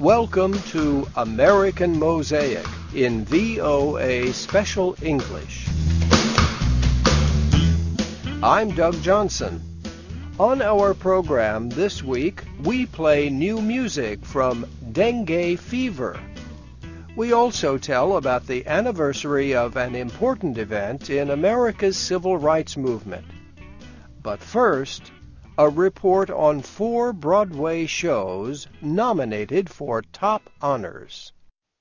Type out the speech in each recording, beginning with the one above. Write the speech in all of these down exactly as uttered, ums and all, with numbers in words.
Welcome to American Mosaic in V O A Special English. I'm Doug Johnson. On our program this week, we play new music from Dengue Fever. We also tell about the anniversary of an important event in America's civil rights movement. But first, a report on four Broadway shows nominated for top honors.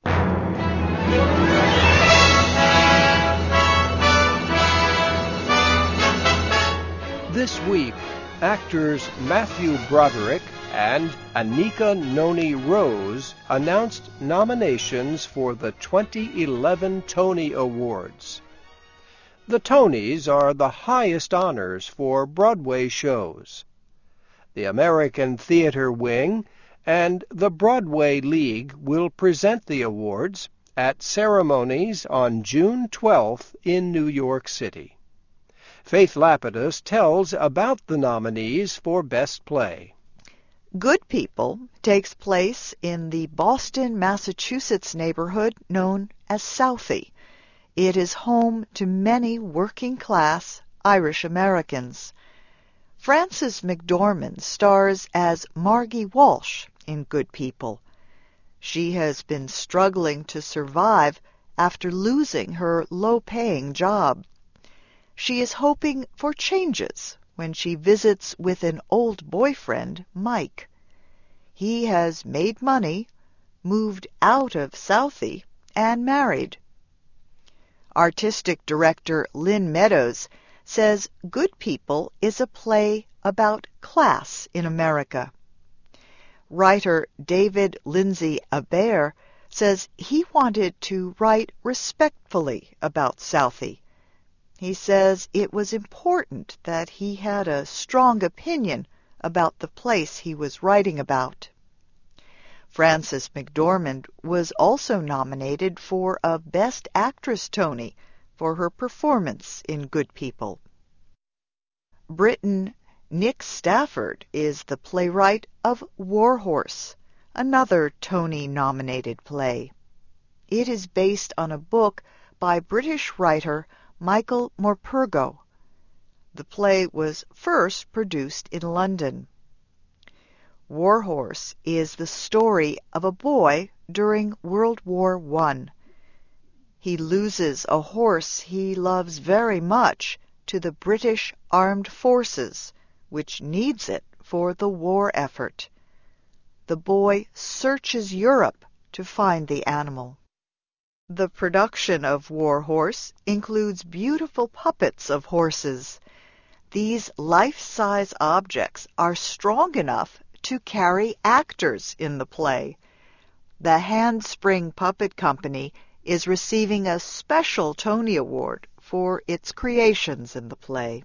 This week, actors Matthew Broderick and Anika Noni Rose announced nominations for the twenty eleven Tony Awards. The Tonys are the highest honors for Broadway shows. The American Theater Wing and the Broadway League will present the awards at ceremonies on June twelfth in New York City. Faith Lapidus tells about the nominees for Best Play. Good People takes place in the Boston, Massachusetts neighborhood known as Southie. It is home to many working-class Irish Americans. Frances McDormand stars as Margie Walsh in Good People. She has been struggling to survive after losing her low-paying job. She is hoping for changes when she visits with an old boyfriend, Mike. He has made money, moved out of Southie, and married. Artistic director Lynn Meadows says Good People is a play about class in America. Writer David Lindsay Abaire says he wanted to write respectfully about Southie. He says it was important that he had a strong opinion about the place he was writing about. Frances McDormand was also nominated for a Best Actress Tony for her performance in Good People. Britain Nick Stafford is the playwright of War Horse, another Tony-nominated play. It is based on a book by British writer Michael Morpurgo. The play was first produced in London. War Horse is the story of a boy during World War One. He loses a horse he loves very much to the British Armed Forces, which needs it for the war effort. The boy searches Europe to find the animal. The production of War Horse includes beautiful puppets of horses. These life-size objects are strong enough to carry actors in the play. The Handspring Puppet Company is receiving a special Tony Award for its creations in the play.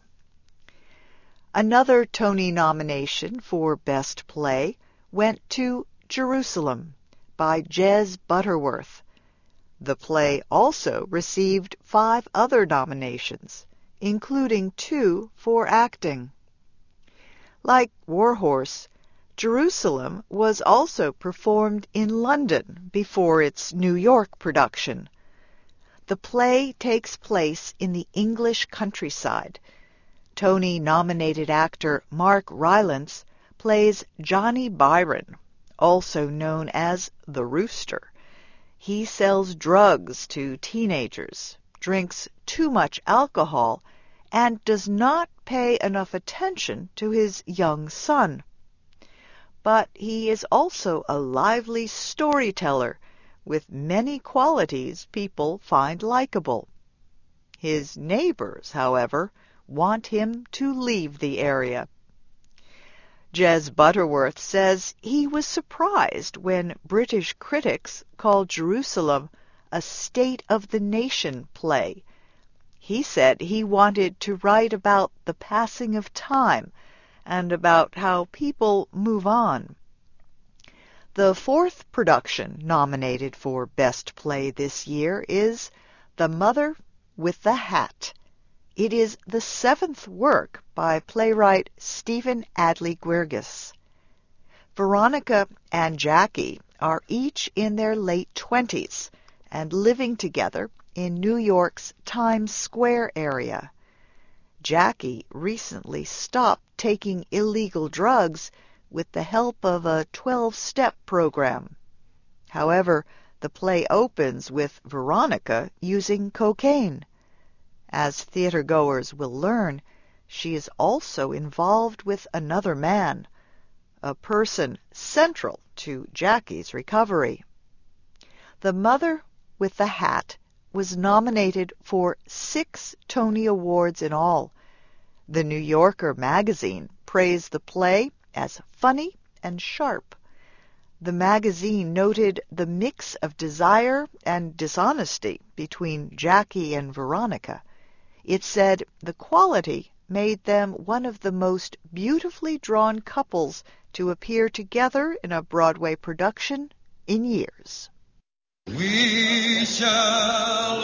Another Tony nomination for Best Play went to Jerusalem by Jez Butterworth. The play also received five other nominations, including two for acting. Like War Horse, Jerusalem was also performed in London before its New York production. The play takes place in the English countryside. Tony-nominated actor Mark Rylance plays Johnny Byron, also known as the Rooster. He sells drugs to teenagers, drinks too much alcohol, and does not pay enough attention to his young son. But he is also a lively storyteller with many qualities people find likable. His neighbors, however, want him to leave the area. Jez Butterworth says he was surprised when British critics called Jerusalem a State of the Nation play. He said he wanted to write about the passing of time and about how people move on. The fourth production nominated for Best Play this year is The Mother with the Hat. It is the seventh work by playwright Stephen Adly Guirgis. Veronica and Jackie are each in their late twenties and living together in New York's Times Square area. Jackie recently stopped taking illegal drugs with the help of a twelve-step program. However, the play opens with Veronica using cocaine. As theatergoers will learn, she is also involved with another man, a person central to Jackie's recovery. The Mother with the Hat was nominated for six Tony Awards in all. The New Yorker magazine praised the play as funny and sharp. The magazine noted the mix of desire and dishonesty between Jackie and Veronica. It said the quality made them one of the most beautifully drawn couples to appear together in a Broadway production in years. We shall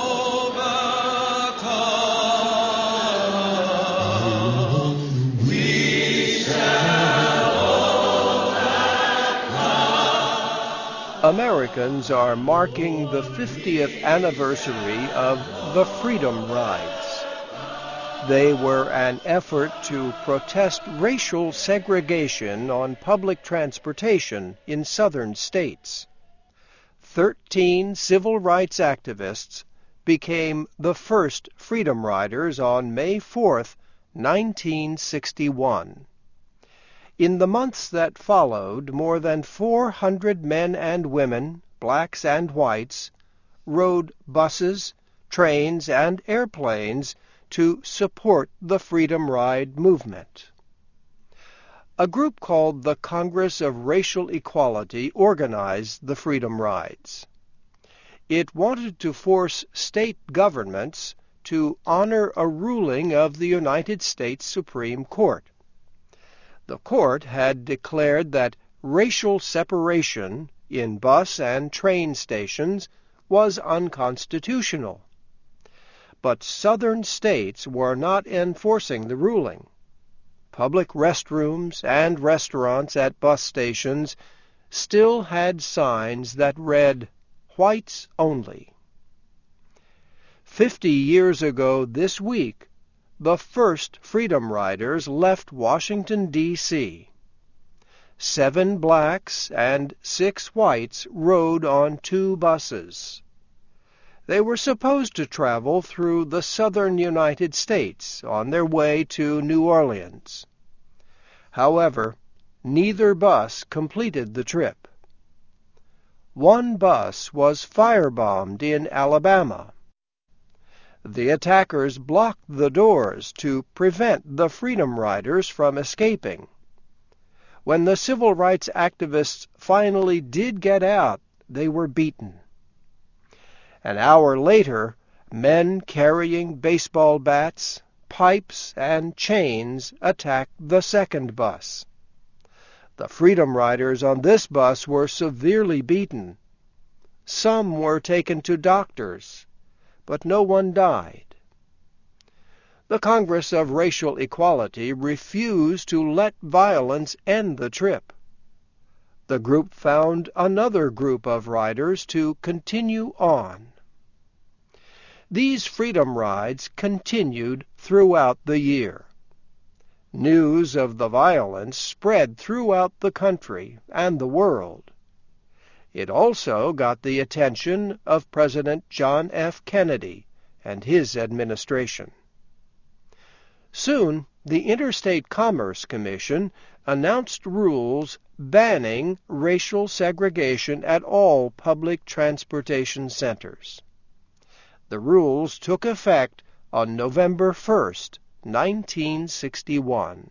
overcome. We shall overcome. Americans are marking the fiftieth anniversary of the Freedom Rides. They were an effort to protest racial segregation on public transportation in southern states. Thirteen civil rights activists became the first Freedom Riders on May fourth, nineteen sixty-one. In the months that followed, more than four hundred men and women, blacks and whites, rode buses, trains, and airplanes to support the Freedom Ride movement. A group called the Congress of Racial Equality organized the Freedom Rides. It wanted to force state governments to honor a ruling of the United States Supreme Court. The court had declared that racial separation in bus and train stations was unconstitutional. But southern states were not enforcing the ruling. Public restrooms and restaurants at bus stations still had signs that read, "Whites Only." Fifty years ago this week, the first Freedom Riders left Washington, D C Seven blacks and six whites rode on two buses. They were supposed to travel through the southern United States on their way to New Orleans. However, neither bus completed the trip. One bus was firebombed in Alabama. The attackers blocked the doors to prevent the Freedom Riders from escaping. When the civil rights activists finally did get out, they were beaten. An hour later, men carrying baseball bats, pipes, and chains attacked the second bus. The Freedom Riders on this bus were severely beaten. Some were taken to doctors, but no one died. The Congress of Racial Equality refused to let violence end the trip. The group found another group of riders to continue on. These Freedom Rides continued throughout the year. News of the violence spread throughout the country and the world. It also got the attention of President John F. Kennedy and his administration. Soon, the Interstate Commerce Commission announced rules banning racial segregation at all public transportation centers. The rules took effect on November first, nineteen sixty-one.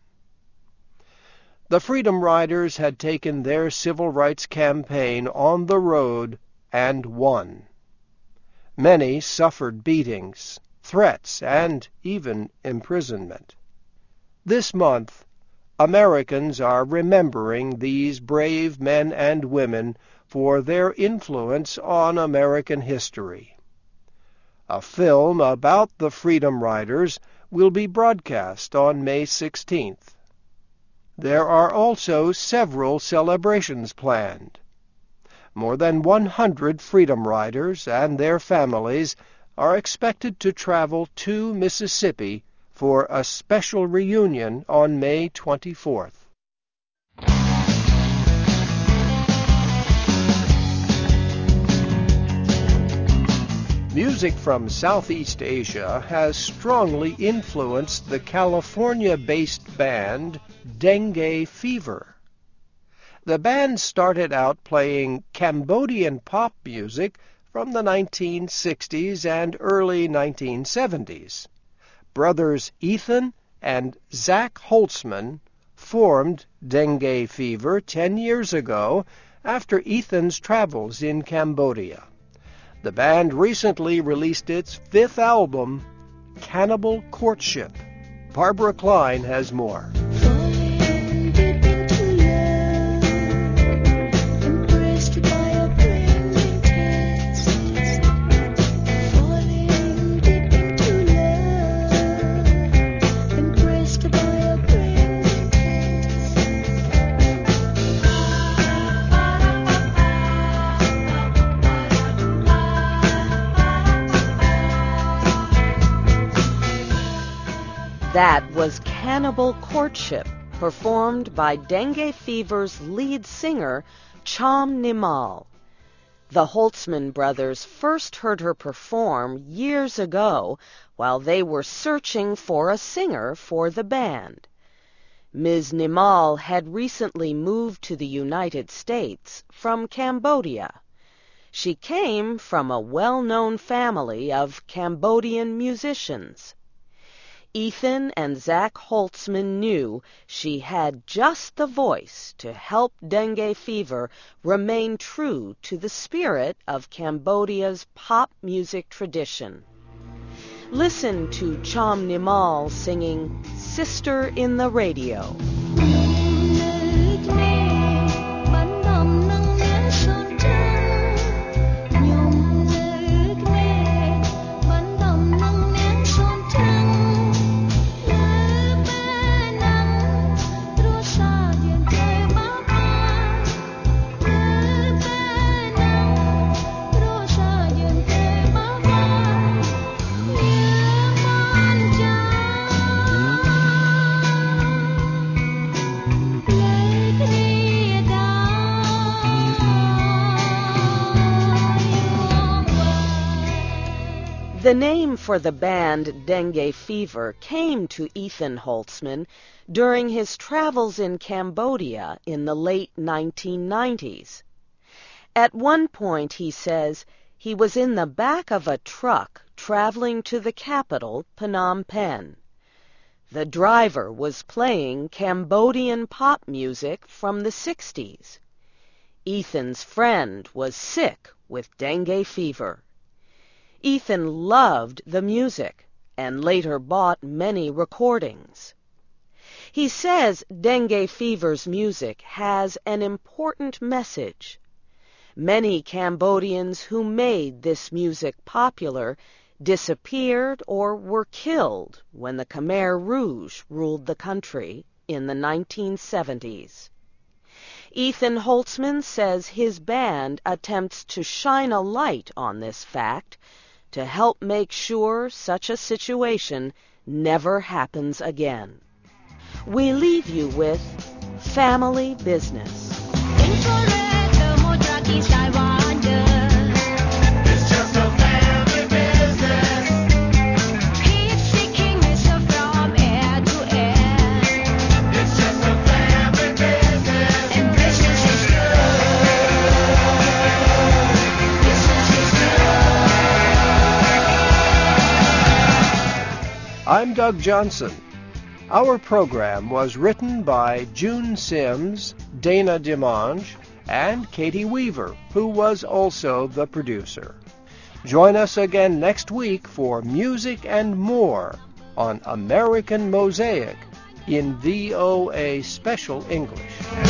The Freedom Riders had taken their civil rights campaign on the road and won. Many suffered beatings, threats, and even imprisonment. This month, Americans are remembering these brave men and women for their influence on American history. A film about the Freedom Riders will be broadcast on May sixteenth. There are also several celebrations planned. More than one hundred Freedom Riders and their families are expected to travel to Mississippi for a special reunion on May twenty-fourth. Music from Southeast Asia has strongly influenced the California-based band Dengue Fever. The band started out playing Cambodian pop music from the nineteen sixties and early nineteen seventies. Brothers Ethan and Zach Holtzman formed Dengue Fever ten years ago after Ethan's travels in Cambodia. The band recently released its fifth album, Cannibal Courtship. Barbara Klein has more. That was Cannibal Courtship, performed by Dengue Fever's lead singer, Chom Nimal. The Holtzman brothers first heard her perform years ago while they were searching for a singer for the band. Miz Nimal had recently moved to the United States from Cambodia. She came from a well-known family of Cambodian musicians. Ethan and Zach Holtzman knew she had just the voice to help Dengue Fever remain true to the spirit of Cambodia's pop music tradition. Listen to Chom Nimal singing Sister in the Radio. The name for the band Dengue Fever came to Ethan Holtzman during his travels in Cambodia in the late nineteen nineties. At one point, he says, he was in the back of a truck traveling to the capital, Phnom Penh. The driver was playing Cambodian pop music from the sixties. Ethan's friend was sick with dengue fever. Ethan loved the music and later bought many recordings. He says Dengue Fever's music has an important message. Many Cambodians who made this music popular disappeared or were killed when the Khmer Rouge ruled the country in the nineteen seventies. Ethan Holtzman says his band attempts to shine a light on this fact to help make sure such a situation never happens again. We leave you with Family Business. It's just a family business. Keep seeking wisdom from air to air. It's just a family business. And business is good. Business is good. I'm Doug Johnson. Our program was written by June Sims, Dana Dimanche, and Katie Weaver, who was also the producer. Join us again next week for music and more on American Mosaic in V O A Special English.